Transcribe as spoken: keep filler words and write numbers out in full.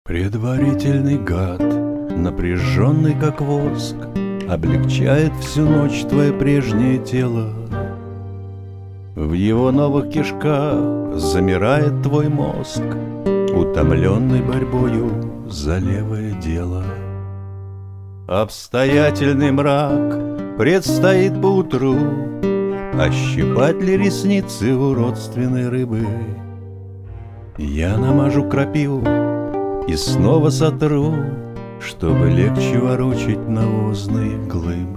Предварительный гад, напряженный как воск, облегчает всю ночь твое прежнее тело. В его новых кишках замирает твой мозг, утомленный борьбою за левое дело. Обстоятельный мрак предстоит поутру, ощипать ли ресницы у родственной рыбы? Я намажу крапиву и снова сотру, чтобы легче ворочать навозные глыбы.